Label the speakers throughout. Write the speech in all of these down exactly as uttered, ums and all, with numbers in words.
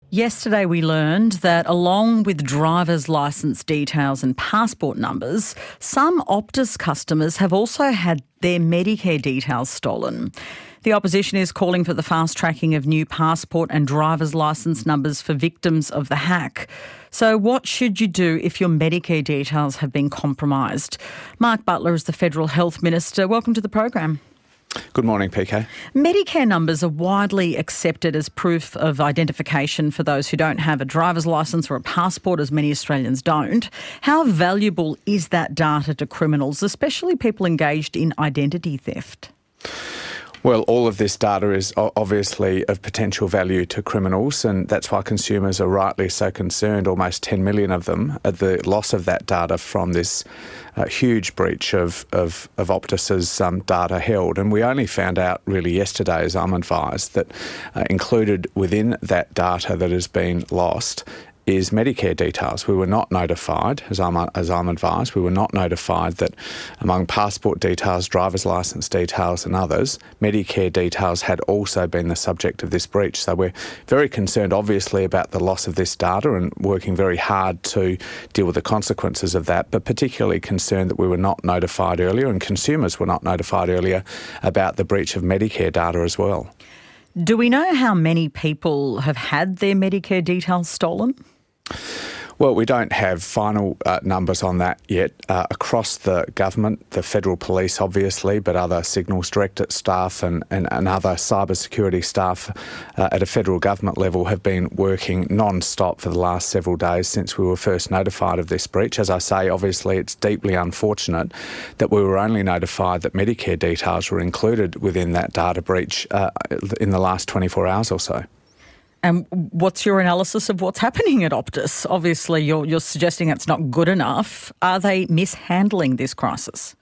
Speaker 1: Yesterday we learned that along with driver's licence details and passport numbers, some Optus customers have also had their Medicare details stolen. The opposition is calling for the fast-tracking of new passport and driver's licence numbers for victims of the hack. So what should you do if your Medicare details have been compromised? Mark Butler is the Federal Health Minister. Welcome to the program.
Speaker 2: Good morning, P K.
Speaker 1: Medicare numbers are widely accepted as proof of identification for those who don't have a driver's licence or a passport, as many Australians don't. How valuable is that data to criminals, especially people engaged in identity theft?
Speaker 2: Well, all of this data is obviously of potential value to criminals, and that's why consumers are rightly so concerned, almost ten million of them, at the loss of that data from this uh, huge breach of, of, of Optus's um, data held. And we only found out really yesterday, as I'm advised, that uh, included within that data that has been lost is Medicare details. We were not notified, as I'm, as I'm advised, we were not notified that among passport details, driver's licence details and others, Medicare details had also been the subject of this breach. So we're very concerned, obviously, about the loss of this data and working very hard to deal with the consequences of that, but particularly concerned that we were not notified earlier and consumers were not notified earlier about the breach of Medicare data as well.
Speaker 1: Do we know how many people have had their Medicare details stolen?
Speaker 2: Well, we don't have final uh, numbers on that yet. Uh, across the government, the Federal Police obviously, but other Signals Directorate staff and, and, and other cybersecurity staff uh, at a federal government level have been working non-stop for the last several days since we were first notified of this breach. As I say, obviously it's deeply unfortunate that we were only notified that Medicare details were included within that data breach uh, in the last twenty-four hours or so.
Speaker 1: And what's your analysis of what's happening at Optus? Obviously, you're, you're suggesting that's not good enough. Are they mishandling this crisis?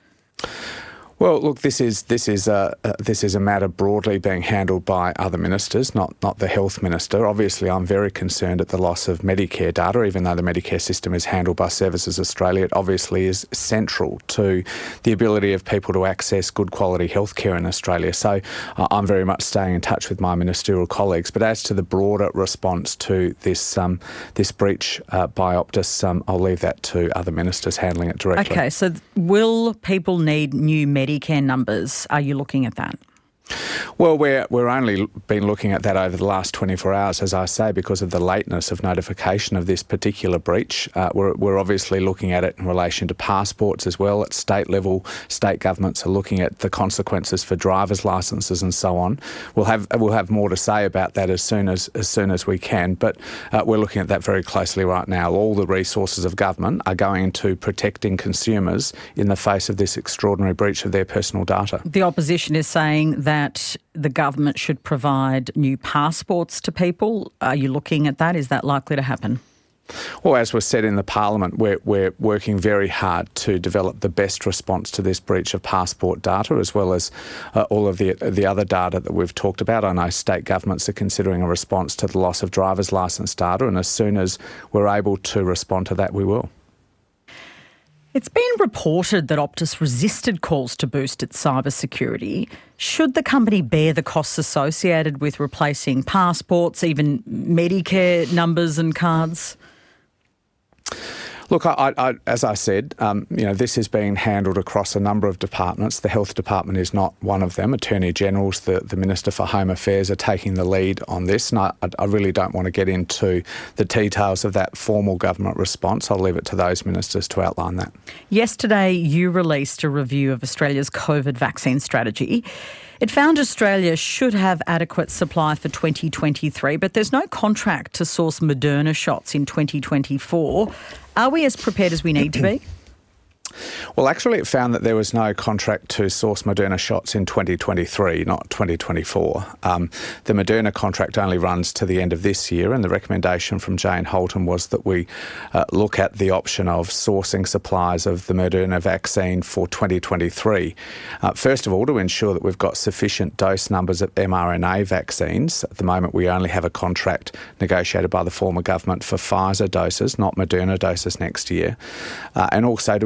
Speaker 2: Well, look, this is this is a uh, this is a matter broadly being handled by other ministers, not not the health minister. Obviously, I'm very concerned at the loss of Medicare data, even though the Medicare system is handled by Services Australia. It obviously is central to the ability of people to access good quality healthcare in Australia. So uh, I'm very much staying in touch with my ministerial colleagues. But as to the broader response to this um, this breach uh, by Optus, um, I'll leave that to other ministers handling it directly.
Speaker 1: Okay, so will people need new Medicare Medicare numbers? Are you looking at that?
Speaker 2: Well, we're, we're only been looking at that over the last twenty-four hours, as I say, because of the lateness of notification of this particular breach. Uh, we're, we're obviously looking at it in relation to passports as well. At state level, state governments are looking at the consequences for driver's licences and so on. We'll have we'll have more to say about that as soon as as soon as we can, but uh, we're looking at that very closely right now. All the resources of government are going into protecting consumers in the face of this extraordinary breach of their personal data.
Speaker 1: The opposition is saying that that the government should provide new passports to people. Are you looking at that? Is that likely to happen?
Speaker 2: Well, as was said in the Parliament, we're, we're working very hard to develop the best response to this breach of passport data, as well as uh, all of the the other data that we've talked about. I know state governments are considering a response to the loss of driver's licence data, and as soon as we're able to respond to that, we will.
Speaker 1: It's been reported that Optus resisted calls to boost its cybersecurity. Should the company bear the costs associated with replacing passports, even Medicare numbers and cards?
Speaker 2: Look, I, I, as I said, um, you know, this is being handled across a number of departments. The Health Department is not one of them. Attorney Generals, the, the Minister for Home Affairs are taking the lead on this, and I, I really don't want to get into the details of that formal government response. I'll leave it to those ministers to outline that.
Speaker 1: Yesterday, you released a review of Australia's COVID vaccine strategy. It found Australia should have adequate supply for twenty twenty-three, but there's no contract to source Moderna shots in twenty twenty-four. Are we as prepared as we need to be?
Speaker 2: Well, actually, it found that there was no contract to source Moderna shots in twenty twenty-three, not twenty twenty-four. Um, the Moderna contract only runs to the end of this year, and the recommendation from Jane Holton was that we uh, look at the option of sourcing supplies of the Moderna vaccine for twenty twenty-three. Uh, first of all, to ensure that we've got sufficient dose numbers of mRNA vaccines. At the moment, we only have a contract negotiated by the former government for Pfizer doses, not Moderna doses next year. Uh, and also to ensure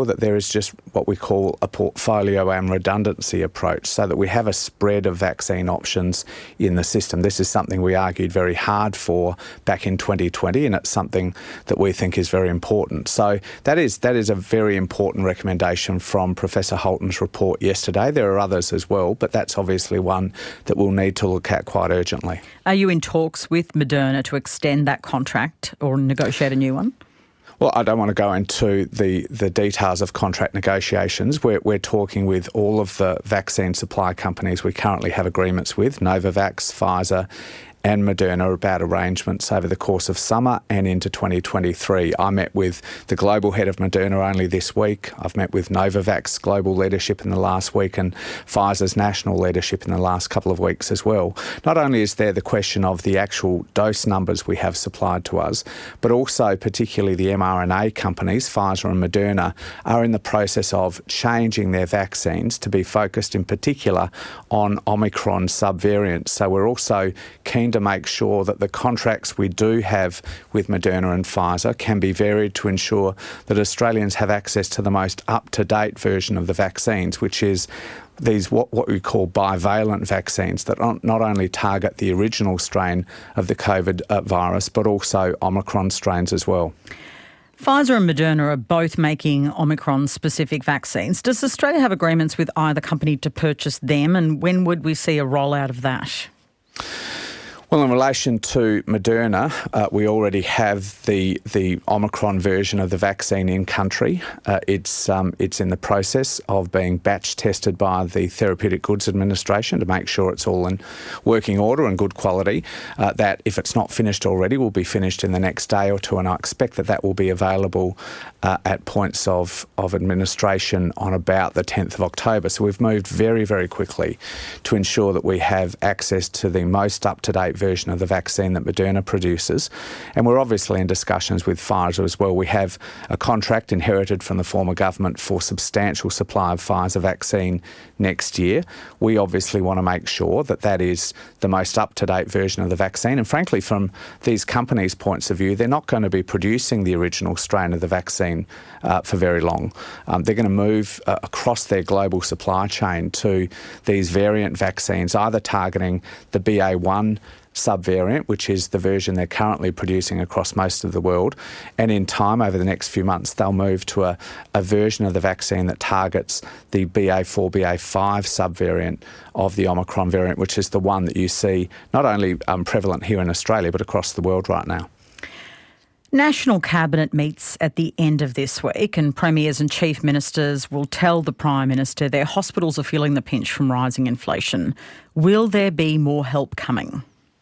Speaker 2: that there is just what we call a portfolio and redundancy approach, so that we have a spread of vaccine options in the system. This is something we argued very hard for back in twenty twenty, and it's something that we think is very important. So that is that is a very important recommendation from Professor Holton's report yesterday. There are others as well, but that's obviously one that we'll need to look at quite urgently.
Speaker 1: Are you in talks with Moderna to extend that contract or negotiate a new one?
Speaker 2: Well, I don't want to go into the, the details of contract negotiations. We're, we're talking with all of the vaccine supply companies we currently have agreements with, Novavax, Pfizer and Moderna, about arrangements over the course of summer and into twenty twenty-three. I met with the global head of Moderna only this week. I've met with Novavax global leadership in the last week and Pfizer's national leadership in the last couple of weeks as well. Not only is there the question of the actual dose numbers we have supplied to us, but also particularly the mRNA companies, Pfizer and Moderna, are in the process of changing their vaccines to be focused in particular on Omicron subvariants. So we're also keen to make sure that the contracts we do have with Moderna and Pfizer can be varied to ensure that Australians have access to the most up-to-date version of the vaccines, which is these what, what we call bivalent vaccines that not only target the original strain of the COVID uh, virus, but also Omicron strains as well.
Speaker 1: Pfizer and Moderna are both making Omicron-specific vaccines. Does Australia have agreements with either company to purchase them, and when would we see a rollout of that?
Speaker 2: Well, in relation to Moderna, uh, we already have the the Omicron version of the vaccine in country. Uh, it's um, it's in the process of being batch tested by the Therapeutic Goods Administration to make sure it's all in working order and good quality. Uh, that, if it's not finished already, will be finished in the next day or two, and I expect that that will be available uh, at points of, of administration on about the tenth of October. So we've moved very, very quickly to ensure that we have access to the most up-to-date version of the vaccine that Moderna produces. And we're obviously in discussions with Pfizer as well. We have a contract inherited from the former government for substantial supply of Pfizer vaccine next year. We obviously want to make sure that that is the most up-to-date version of the vaccine. And frankly, from these companies' points of view, they're not going to be producing the original strain of the vaccine uh, for very long. Um, they're going to move uh, across their global supply chain to these variant vaccines, either targeting the B A one subvariant, which is the version they're currently producing across most of the world. And in time, over the next few months, they'll move to a, a version of the vaccine that targets the B A four, B A five subvariant of the Omicron variant, which is the one that you see not only um, prevalent here in Australia, but across the world right now.
Speaker 1: National Cabinet meets at the end of this week, and premiers and chief ministers will tell the Prime Minister their hospitals are feeling the pinch from rising inflation. Will there be more help coming?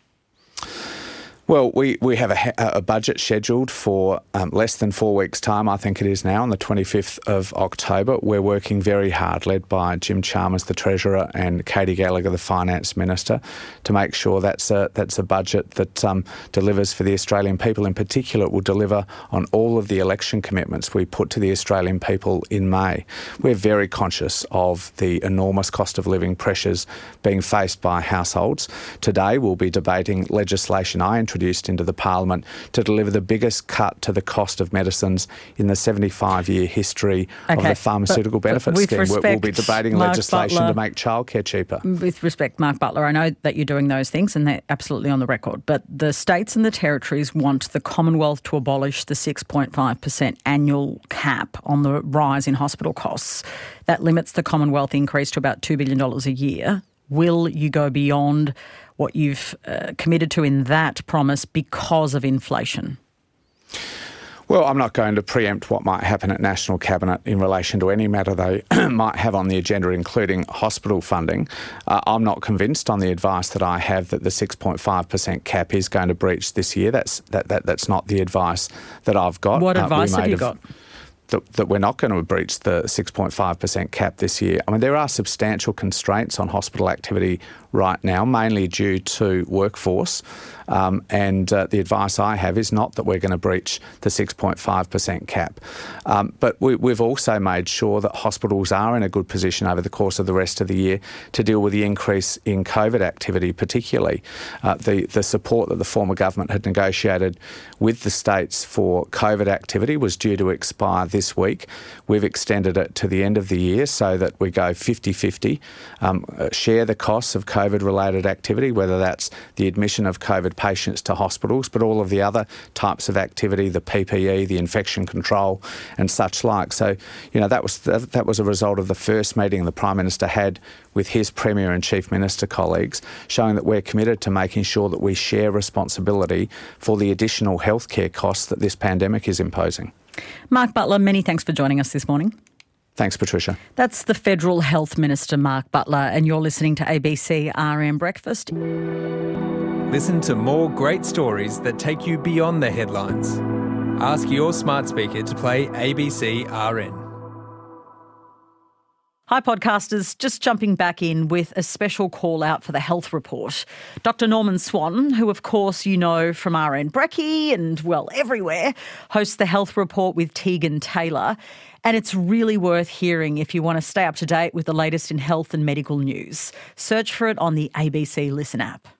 Speaker 2: Well, we, we have a, a budget scheduled for um, less than four weeks' time, I think it is now, on the twenty-fifth of October. We're working very hard, led by Jim Chalmers, the Treasurer, and Katie Gallagher, the Finance Minister, to make sure that's a, that's a budget that um, delivers for the Australian people. In particular, it will deliver on all of the election commitments we put to the Australian people in May. We're very conscious of the enormous cost of living pressures being faced by households. Today, we'll be debating legislation I introduced introduced into the Parliament to deliver the biggest cut to the cost of medicines in the seventy-five year history okay, of the pharmaceutical but, benefits but scheme. Respect, we'll be debating Mark legislation Butler, to make childcare cheaper.
Speaker 1: With respect, Mark Butler, I know that you're doing those things and they're absolutely on the record, but the states and the territories want the Commonwealth to abolish the six point five percent annual cap on the rise in hospital costs. That limits the Commonwealth increase to about two billion dollars a year. Will you go beyond what you've uh, committed to in that promise because of inflation?
Speaker 2: Well, I'm not going to preempt what might happen at National Cabinet in relation to any matter they might have on the agenda, including hospital funding. Uh, I'm not convinced on the advice that I have that the six point five percent cap is going to breach this year. That's that, that that's not the advice that I've got.
Speaker 1: What uh, advice have you have, got?
Speaker 2: That, that we're not going to breach the six point five percent cap this year. I mean, there are substantial constraints on hospital activity right now, mainly due to workforce. Um, and uh, the advice I have is not that we're going to breach the six point five percent cap. Um, but we, we've also made sure that hospitals are in a good position over the course of the rest of the year to deal with the increase in COVID activity, particularly. Uh, the, the support that the former government had negotiated with the states for COVID activity was due to expire this week. We've extended it to the end of the year so that we go fifty-fifty, um, share the costs of COVID-related activity, whether that's the admission of COVID patients to hospitals, but all of the other types of activity, the P P E, the infection control and such like. So, you know, that was that, that was a result of the first meeting the Prime Minister had with his Premier and Chief Minister colleagues, showing that we're committed to making sure that we share responsibility for the additional healthcare costs that this pandemic is imposing.
Speaker 1: Mark Butler, many thanks for joining us this morning.
Speaker 2: Thanks, Patricia.
Speaker 1: That's the Federal Health Minister, Mark Butler, and you're listening to A B C R M Breakfast.
Speaker 3: Listen to more great stories that take you beyond the headlines. Ask your smart speaker to play A B C R N.
Speaker 1: Hi podcasters, just jumping back in with a special call out for the health report. Doctor Norman Swan, who of course you know from R N Brekkie and well everywhere, hosts the health report with Tegan Taylor. And it's really worth hearing if you want to stay up to date with the latest in health and medical news. Search for it on the A B C Listen app.